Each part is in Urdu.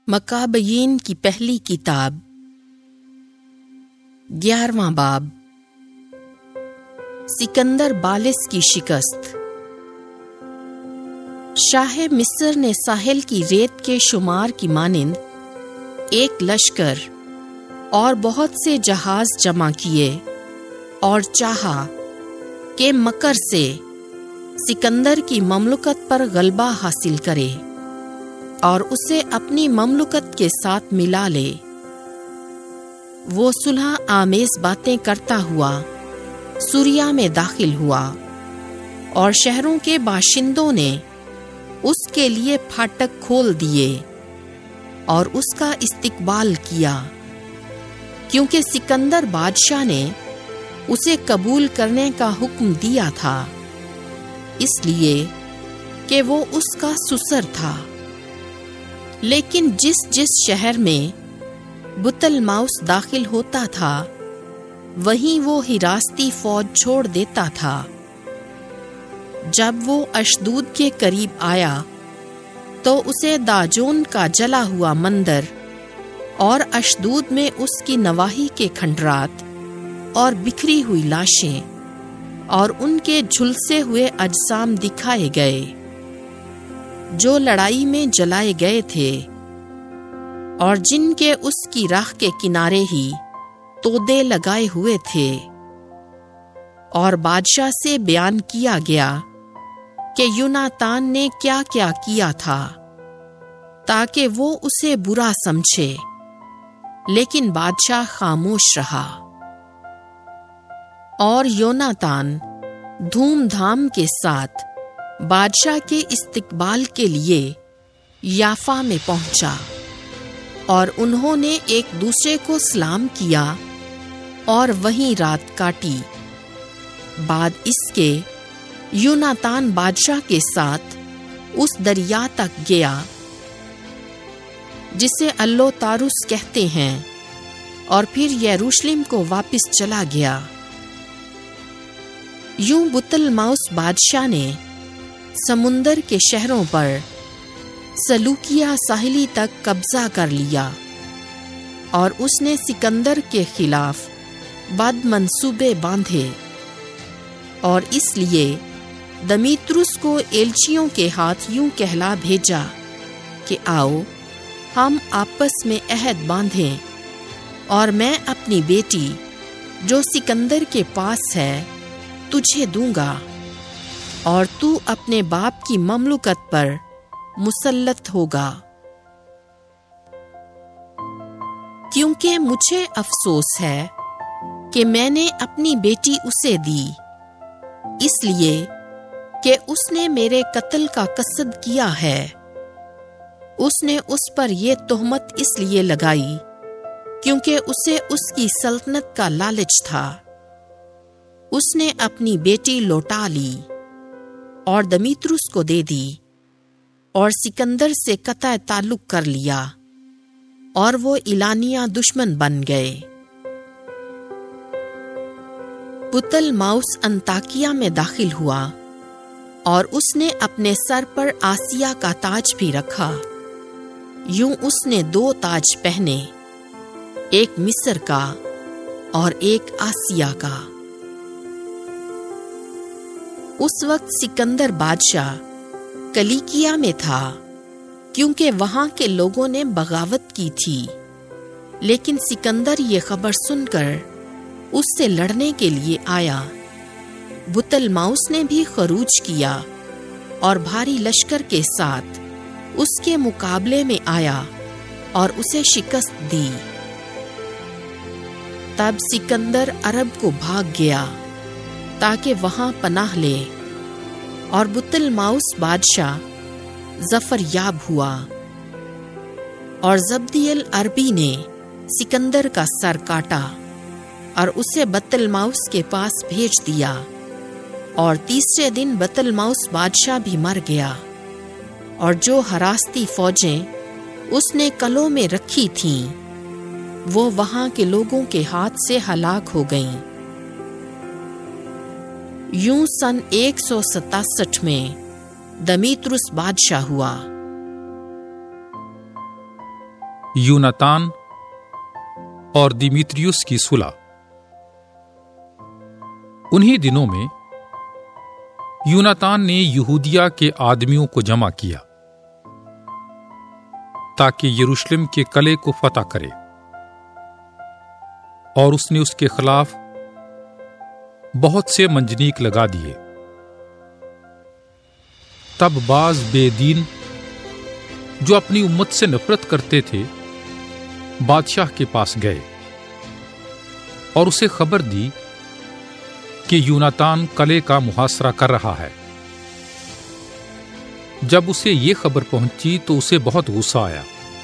مکابیین کی پہلی کتاب 11واں باب سکندر بالس کی شکست۔ شاہ مصر نے ساحل کی ریت کے شمار کی مانند ایک لشکر اور بہت سے جہاز جمع کیے اور چاہا کہ مکر سے سکندر کی مملکت پر غلبہ حاصل کرے اور اسے اپنی مملکت کے ساتھ ملا لے۔ وہ صلح آمیز باتیں کرتا ہوا سوریا میں داخل ہوا اور شہروں کے باشندوں نے اس کے لیے پھاٹک کھول دیے اور اس کا استقبال کیا، کیونکہ سکندر بادشاہ نے اسے قبول کرنے کا حکم دیا تھا، اس لیے کہ وہ اس کا سسر تھا۔ لیکن جس شہر میں بطلماؤس داخل ہوتا تھا وہیں وہ حراستی فوج چھوڑ دیتا تھا۔ جب وہ اشدود کے قریب آیا تو اسے داجون کا جلا ہوا مندر اور اشدود میں اس کی نواحی کے کھنڈرات اور بکھری ہوئی لاشیں اور ان کے جھلسے ہوئے اجسام دکھائے گئے جو لڑائی میں جلائے گئے تھے اور جن کے اس کی راہ کے کنارے ہی تودے لگائے ہوئے تھے۔ اور بادشاہ سے بیان کیا گیا کہ یوناتان نے کیا کیا کیا تھا تاکہ وہ اسے برا سمجھے، لیکن بادشاہ خاموش رہا۔ اور یوناتان دھوم دھام کے ساتھ بادشاہ کے استقبال کے لیے یافا میں پہنچا اور انہوں نے ایک دوسرے کو سلام کیا اور وہیں رات کاٹی۔ بعد اس کے یوناتان بادشاہ کے ساتھ اس دریا تک گیا جسے اللو تاروس کہتے ہیں اور پھر یروشلم کو واپس چلا گیا۔ یوں بطلماؤس بادشاہ نے سمندر کے شہروں پر سلوکیہ ساحلی تک قبضہ کر لیا اور اس نے سکندر کے خلاف بد منصوبے باندھے، اور اس لیے دمیترس کو ایلچیوں کے ہاتھ یوں کہلا بھیجا کہ آؤ ہم آپس میں عہد باندھیں اور میں اپنی بیٹی جو سکندر کے پاس ہے تجھے دوں گا اور تو اپنے باپ کی مملکت پر مسلط ہوگا، کیونکہ مجھے افسوس ہے کہ میں نے اپنی بیٹی اسے دی، اس لیے کہ اس نے میرے قتل کا قصد کیا ہے۔ اس نے اس پر یہ تہمت اس لیے لگائی کیونکہ اسے اس کی سلطنت کا لالچ تھا۔ اس نے اپنی بیٹی لوٹا لی اور دمیترس کو دے دی اور سکندر سے قطع تعلق کر لیا، اور وہ ایلانیہ دشمن بن گئے۔ بطلماؤس انطاکیہ میں داخل ہوا اور اس نے اپنے سر پر آسیہ کا تاج بھی رکھا۔ یوں اس نے 2 تاج پہنے، ایک مصر کا اور ایک آسیہ کا۔ اس وقت سکندر بادشاہ کلیکیا میں تھا کیونکہ وہاں کے لوگوں نے بغاوت کی تھی، لیکن سکندر یہ خبر سن کر اس سے لڑنے کے لیے آیا۔ بطلماؤس نے بھی خروج کیا اور بھاری لشکر کے ساتھ اس کے مقابلے میں آیا اور اسے شکست دی۔ تب سکندر عرب کو بھاگ گیا تاکہ وہاں پناہ لے، اور بطلماؤس بادشاہ ظفر یاب ہوا، اور زبدیل عربی نے سکندر کا سر کاٹا اور اسے بطلماؤس کے پاس بھیج دیا، اور تیسرے دن بطلماؤس بادشاہ بھی مر گیا، اور جو حراستی فوجیں اس نے قلعوں میں رکھی تھیں وہ وہاں کے لوگوں کے ہاتھ سے ہلاک ہو گئیں۔ یوں سن 167 میں دمیترس بادشاہ ہوا۔ یوناتان اور دیمیتریوس کی صلح۔ انہی دنوں میں یوناتان نے یہودیہ کے آدمیوں کو جمع کیا تاکہ یروشلم کے قلعے کو فتح کرے، اور اس نے اس کے خلاف بہت سے منجنیق لگا دیے۔ تب بعض بے دین جو اپنی امت سے نفرت کرتے تھے بادشاہ کے پاس گئے اور اسے خبر دی کہ یوناتان قلعے کا محاصرہ کر رہا ہے۔ جب اسے یہ خبر پہنچی تو اسے بہت غصہ آیا۔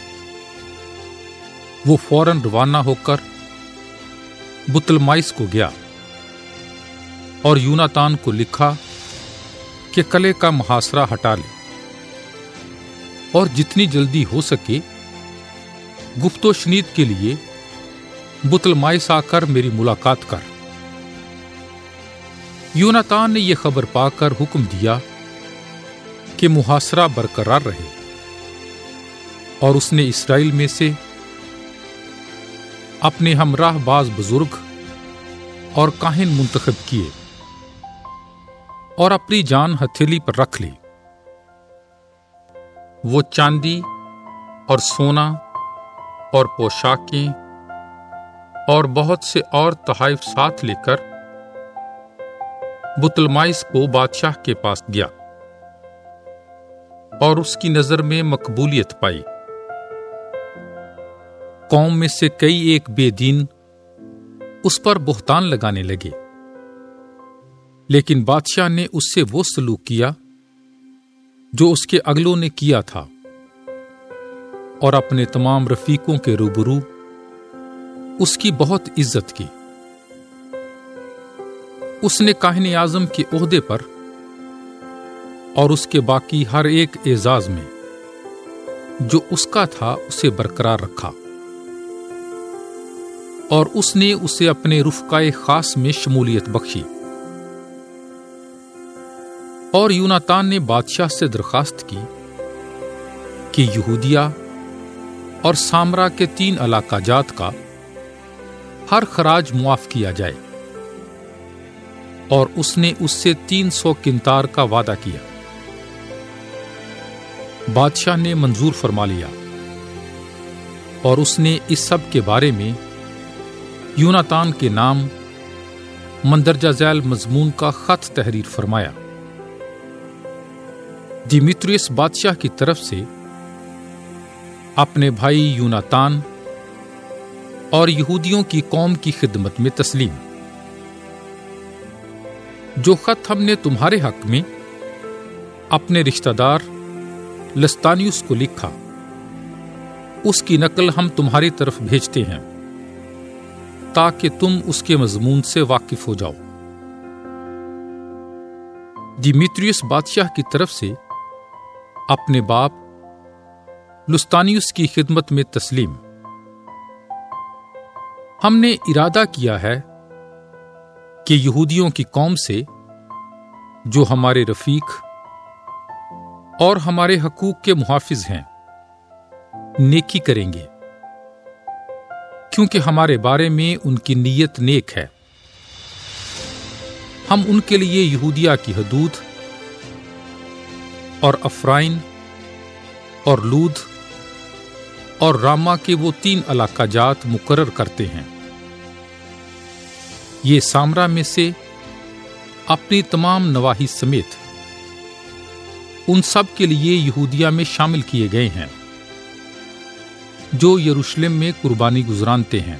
وہ فوراً روانہ ہو کر بطلمائس کو گیا اور یوناتان کو لکھا کہ قلعے کا محاصرہ ہٹا لے اور جتنی جلدی ہو سکے گفت و شنید کے لیے بطلمائس آ کر میری ملاقات کر۔ یوناتان نے یہ خبر پا کر حکم دیا کہ محاصرہ برقرار رہے، اور اس نے اسرائیل میں سے اپنے ہمراہ بعض بزرگ اور کاہن منتخب کیے اور اپنی جان ہتھیلی پر رکھ لی۔ وہ چاندی اور سونا اور پوشاکیں اور بہت سے اور تحائف ساتھ لے کر بطلمائس کو بادشاہ کے پاس گیا اور اس کی نظر میں مقبولیت پائی۔ قوم میں سے کئی ایک بے دین اس پر بہتان لگانے لگے، لیکن بادشاہ نے اس سے وہ سلوک کیا جو اس کے اگلوں نے کیا تھا، اور اپنے تمام رفیقوں کے روبرو اس کی بہت عزت کی۔ اس نے کاہن اعظم کے عہدے پر اور اس کے باقی ہر ایک اعزاز میں جو اس کا تھا اسے برقرار رکھا، اور اس نے اسے اپنے رفقائے خاص میں شمولیت بخشی۔ اور یوناتان نے بادشاہ سے درخواست کی کہ یہودیہ اور سامرا کے 3 علاقہ جات کا ہر خراج معاف کیا جائے، اور اس نے اس سے 300 کنتار کا وعدہ کیا۔ بادشاہ نے منظور فرما لیا، اور اس نے اس سب کے بارے میں یوناتان کے نام مندرجہ ذیل مضمون کا خط تحریر فرمایا۔ دیمیتریوس بادشاہ کی طرف سے اپنے بھائی یوناتان اور یہودیوں کی قوم کی خدمت میں تسلیم۔ جو خط ہم نے تمہارے حق میں اپنے رشتہ دار لستانیوس کو لکھا، اس کی نقل ہم تمہاری طرف بھیجتے ہیں تاکہ تم اس کے مضمون سے واقف ہو جاؤ۔ دیمیتریوس بادشاہ کی طرف سے اپنے باپ لستانیوس کی خدمت میں تسلیم۔ ہم نے ارادہ کیا ہے کہ یہودیوں کی قوم سے جو ہمارے رفیق اور ہمارے حقوق کے محافظ ہیں نیکی کریں گے، کیونکہ ہمارے بارے میں ان کی نیت نیک ہے۔ ہم ان کے لیے یہودیہ کی حدود اور افرائن اور لود اور راما کے وہ 3 علاقہ جات مقرر کرتے ہیں۔ یہ سامرا میں سے اپنی تمام نواحی سمیت ان سب کے لیے یہودیہ میں شامل کیے گئے ہیں جو یروشلم میں قربانی گزرانتے ہیں۔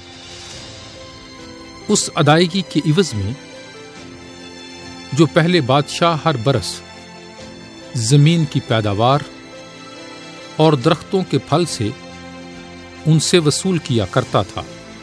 اس ادائیگی کے عوض میں جو پہلے بادشاہ ہر برس زمین کی پیداوار اور درختوں کے پھل سے ان سے وصول کیا کرتا تھا،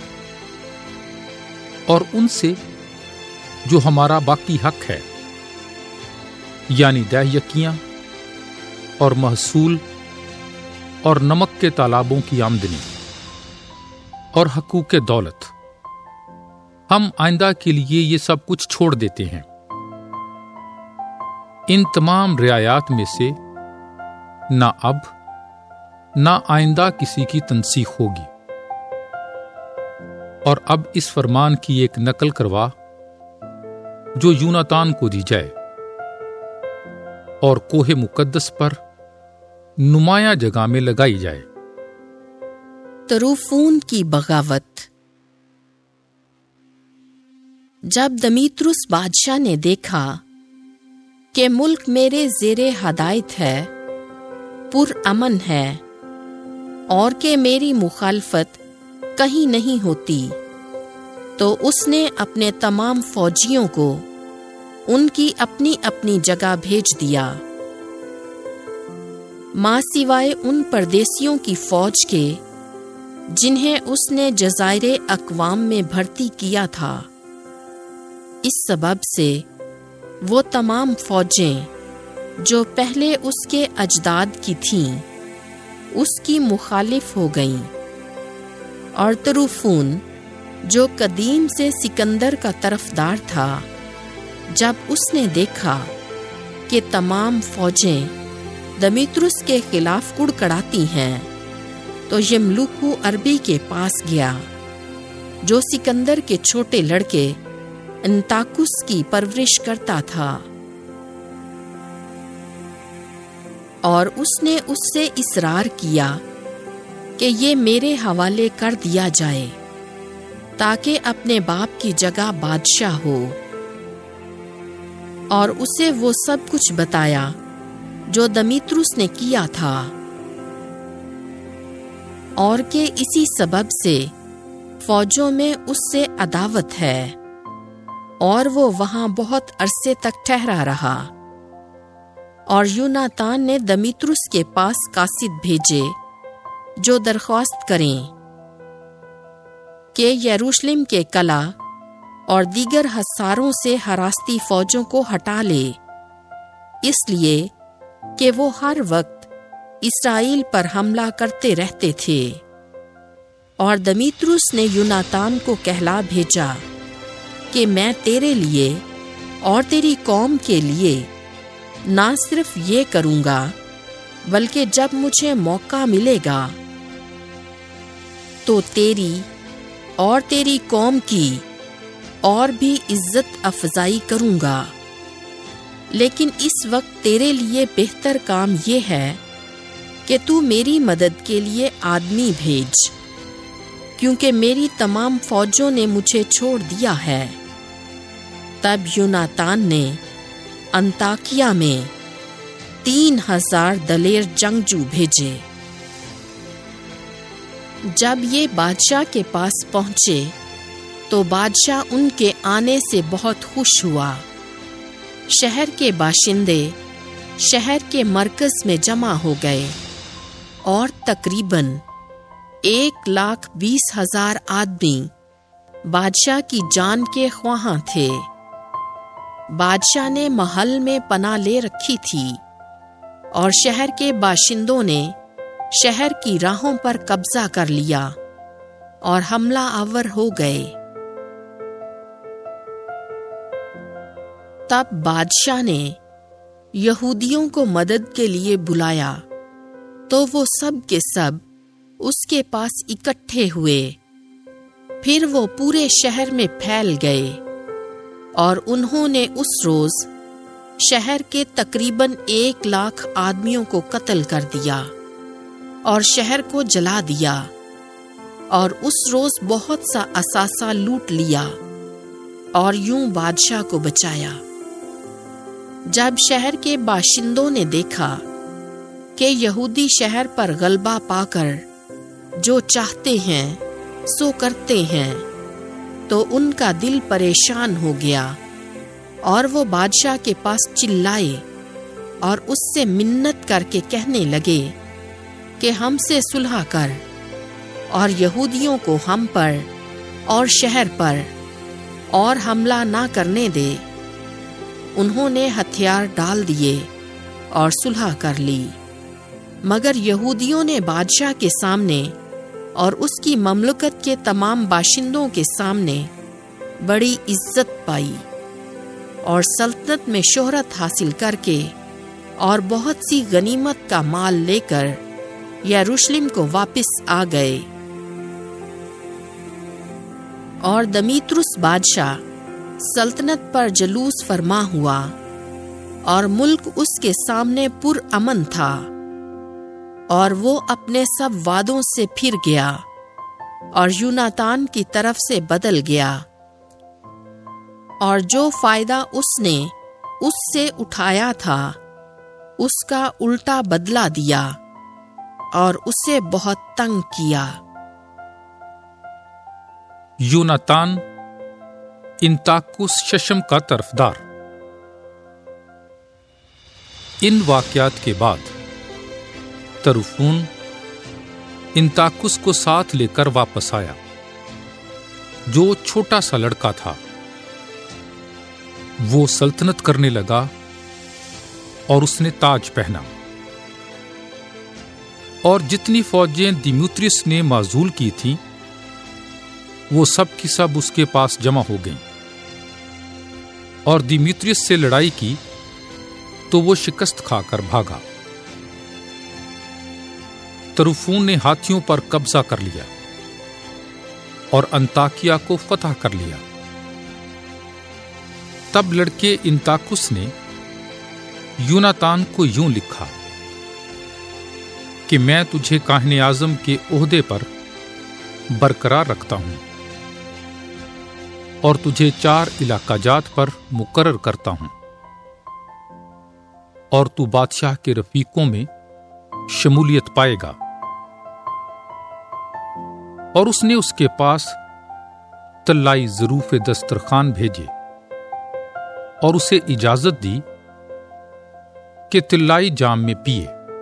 اور ان سے جو ہمارا باقی حق ہے، یعنی دہیکیاں اور محصول اور نمک کے تالابوں کی آمدنی اور حقوق دولت، ہم آئندہ کے لیے یہ سب کچھ چھوڑ دیتے ہیں۔ ان تمام رعایات میں سے نہ اب نہ آئندہ کسی کی تنسیخ ہوگی۔ اور اب اس فرمان کی ایک نقل کروا جو یوناتان کو دی جائے اور کوہ مقدس پر نمایاں جگہ میں لگائی جائے۔ طروفون کی بغاوت۔ جب دمیترس بادشاہ نے دیکھا کہ ملک میرے زیر ہدایت ہے، پرامن ہے، اور کہ میری مخالفت کہیں نہیں ہوتی، تو اس نے اپنے تمام فوجیوں کو ان کی اپنی اپنی جگہ بھیج دیا، ماں سوائے ان پردیسیوں کی فوج کے جنہیں اس نے جزائر اقوام میں بھرتی کیا تھا۔ اس سبب سے وہ تمام فوجیں جو پہلے اس کے اجداد کی تھیں اس کی مخالف ہو گئیں، اور طروفون جو قدیم سے سکندر کا طرفدار تھا، جب اس نے دیکھا کہ تمام فوجیں دمیترس کے خلاف کڑکڑاتی ہیں، تو یملوکو عربی کے پاس گیا جو سکندر کے چھوٹے لڑکے انتاکس کی پرورش کرتا تھا، اور اس نے اس سے اصرار کیا کہ یہ میرے حوالے کر دیا جائے تاکہ اپنے باپ کی جگہ بادشاہ ہو، اور اسے وہ سب کچھ بتایا جو دمیترس نے کیا تھا، اور کہ اسی سبب سے فوجوں میں اس سے عداوت ہے، اور وہ وہاں بہت عرصے تک ٹھہرا رہا۔ اور یوناتان نے دمیترس کے پاس قاصد بھیجے جو درخواست کریں کہ یروشلم کے قلعہ اور دیگر حصاروں سے ہراستی فوجوں کو ہٹا لے، اس لیے کہ وہ ہر وقت اسرائیل پر حملہ کرتے رہتے تھے۔ اور دمیترس نے یوناتان کو کہلا بھیجا کہ میں تیرے لیے اور تیری قوم کے لیے نہ صرف یہ کروں گا، بلکہ جب مجھے موقع ملے گا تو تیری اور تیری قوم کی اور بھی عزت افزائی کروں گا۔ لیکن اس وقت تیرے لیے بہتر کام یہ ہے کہ تو میری مدد کے لیے آدمی بھیج، کیونکہ میری تمام فوجوں نے مجھے چھوڑ دیا ہے۔ تب یوناتان نے انطاکیہ میں 3000 دلیر جنگجو بھیجے۔ جب یہ بادشاہ کے پاس پہنچے تو بادشاہ ان کے آنے سے بہت خوش ہوا۔ شہر کے باشندے شہر کے مرکز میں جمع ہو گئے، اور تقریباً 1,20,000 آدمی بادشاہ کی جان کے خواہاں تھے۔ بادشاہ نے محل میں پناہ لے رکھی تھی، اور شہر کے باشندوں نے شہر کی راہوں پر قبضہ کر لیا اور حملہ آور ہو گئے۔ تب بادشاہ نے یہودیوں کو مدد کے لیے بلایا، تو وہ سب کے سب اس کے پاس اکٹھے ہوئے۔ پھر وہ پورے شہر میں پھیل گئے، اور انہوں نے اس روز شہر کے تقریباً 1,00,000 آدمیوں کو قتل کر دیا اور شہر کو جلا دیا، اور اس روز بہت سا اثاثہ لوٹ لیا، اور یوں بادشاہ کو بچایا۔ جب شہر کے باشندوں نے دیکھا کہ یہودی شہر پر غلبہ پا کر جو چاہتے ہیں سو کرتے ہیں، تو ان کا دل پریشان ہو گیا، اور وہ بادشاہ کے پاس چلائے اور اس سے منت کر کے کہنے لگے کہ ہم سے صلح کر، اور یہودیوں کو ہم پر اور شہر پر اور حملہ نہ کرنے دے۔ انہوں نے ہتھیار ڈال دیے اور صلح کر لی، مگر یہودیوں نے بادشاہ کے سامنے اور اس کی مملکت کے تمام باشندوں کے سامنے بڑی عزت پائی، اور سلطنت میں شہرت حاصل کر کے اور بہت سی غنیمت کا مال لے کر यरूशलेम को वापस आ गए। और दमीत्रुस बादशाह सल्तनत पर जलूस फरमा हुआ और मुल्क उसके सामने पुरअमन था, और वो अपने सब वादों से फिर गया और यूनातान की तरफ से बदल गया, और जो फायदा उसने उससे उठाया था उसका उल्टा बदला दिया और उसे बहुत तंग किया। यूनातान इंताकुस शशम का तरफदार। इन वाकयात के बाद तरुफून इंताकुस को साथ लेकर वापस आया, जो छोटा सा लड़का था। वो सल्तनत करने लगा और उसने ताज पहना, और जितनी फौजें दिमेत्रियस ने माजूल की थीं, वो सब की सब उसके पास जमा हो गईं, और दिमेत्रियस से लड़ाई की तो वो शिकस्त खाकर भागा। तरुफून ने हाथियों पर कब्जा कर लिया और अंताकिया को फतह कर लिया। तब लड़के इंताकुस ने यूनातान को यूं लिखा कि मैं तुझे काहिने आजम के ओहदे पर बरकरार रखता हूं और तुझे 4 इलाका जात पर मुकर्रर करता हूं, और तू बादशाह के रफीकों में शमूलियत पाएगा। और उसने उसके पास तल्लाई ज़रूफ दस्तरखान भेजे और उसे इजाजत दी कि तिल्लाई जाम में पिए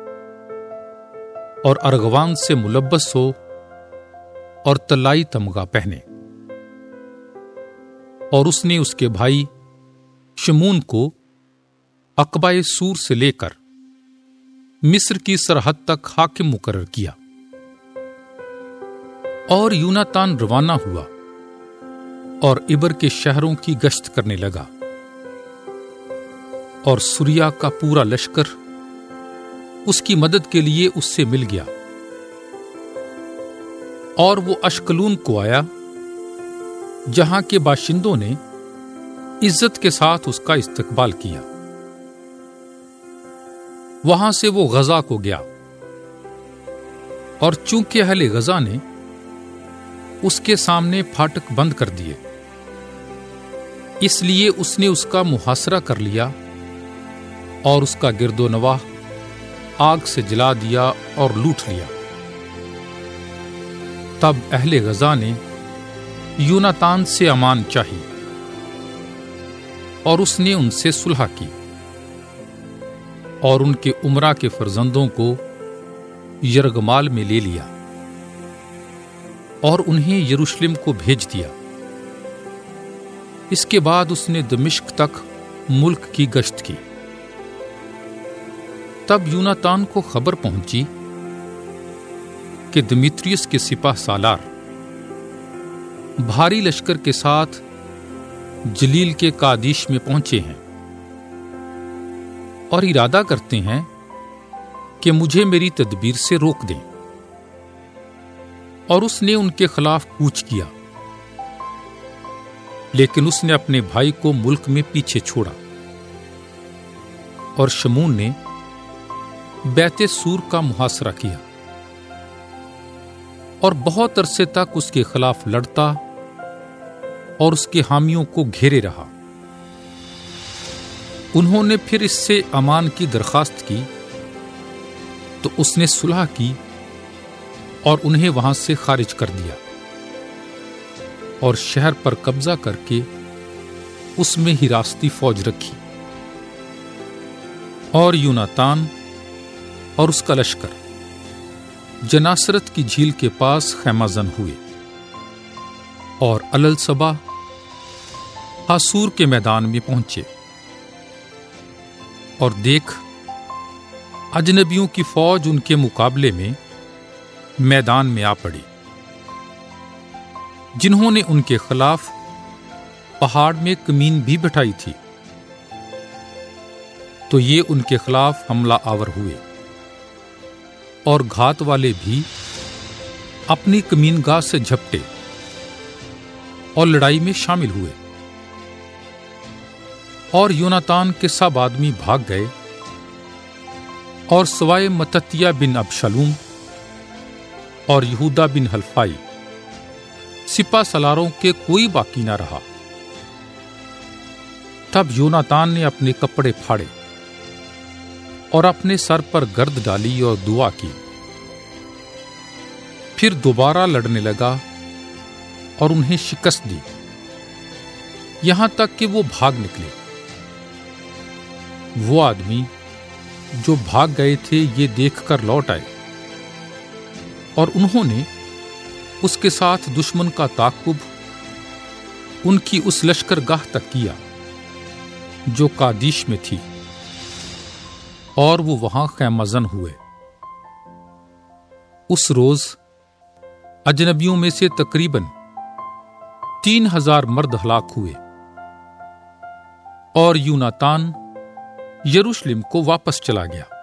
और अर्गवान से मुलब्बस हो और तल्लाई तमगा पहने। और उसने उसके भाई शमून को अकबाए सूर से लेकर मिस्र की सरहद तक हाकिम मुकर्रर किया। और यूनातान रवाना हुआ और इबर के शहरों की गश्त करने लगा, और सूरिया का पूरा लश्कर उसकी मदद के लिए उससे मिल गया। और वो अश्कलून को आया, जहां के बाशिंदों ने इज्जत के साथ उसका इस्तकबाल किया। वहां से वो गजा को गया, और चूंकि अहले गजा ने उसके सामने फाटक बंद कर दिए, इसलिए उसने उसका मुहासरा कर लिया और उसका गिरदो नवाह आग से जला दिया और लूट लिया। तब अहले गजा ने यूनातान से अमान चाही और उसने उनसे सुलह की, और उनके उमरा के फर्जंदों को यरगमाल में ले लिया और उन्हें यरूशलेम को भेज दिया। इसके बाद उसने दमिश्क तक मुल्क की गश्त की। तब यूनातान को खबर पहुंची कि दिमेत्रियस के सिपाह सालार भारी लश्कर के साथ जलील के कादिश में पहुंचे हैं और इरादा करते हैं कि मुझे मेरी तदबीर से रोक दें। और उसने उनके खिलाफ कूच किया, लेकिन उसने अपने भाई को मुल्क में पीछे छोड़ा। और शमून ने बैते सूर का मुहासरा किया और बहुत अरसे तक उसके खिलाफ लड़ता और उसके हामियों को घेरे रहा। उन्होंने फिर इससे अमान की दरखास्त की तो उसने सुलह की और उन्हें वहां से खारिज कर दिया और शहर पर कब्जा करके उसमें हिरासती फौज रखी। और यूनातान और उसका लश्कर जनासरत की झील के पास खैमाजन हुए और अलल सबा हासूर के मैदान में पहुंचे। और देख, अजनबियों की फौज उनके मुकाबले में मैदान में आ पड़ी, जिन्होंने उनके खिलाफ पहाड़ में कमीन भी बिठाई थी। तो ये उनके खिलाफ हमला आवर हुए اور گھات والے بھی اپنی کمینگاہ سے جھپٹے اور لڑائی میں شامل ہوئے، اور یوناتان کے سب آدمی بھاگ گئے، اور سوائے متتیہ بن ابشالوم اور یہودا بن حلفائی سپہ سالاروں کے کوئی باقی نہ رہا۔ تب یوناتان نے اپنے کپڑے پھاڑے اور اپنے سر پر گرد ڈالی اور دعا کی، پھر دوبارہ لڑنے لگا اور انہیں شکست دی، یہاں تک کہ وہ بھاگ نکلے۔ وہ آدمی جو بھاگ گئے تھے یہ دیکھ کر لوٹ آئے، اور انہوں نے اس کے ساتھ دشمن کا تعاقب ان کی اس لشکر گاہ تک کیا جو قادیش میں تھی، اور وہ وہاں خیمہ زن ہوئے۔ اس روز اجنبیوں میں سے تقریباً 3000 مرد ہلاک ہوئے، اور یوناتان یروشلم کو واپس چلا گیا۔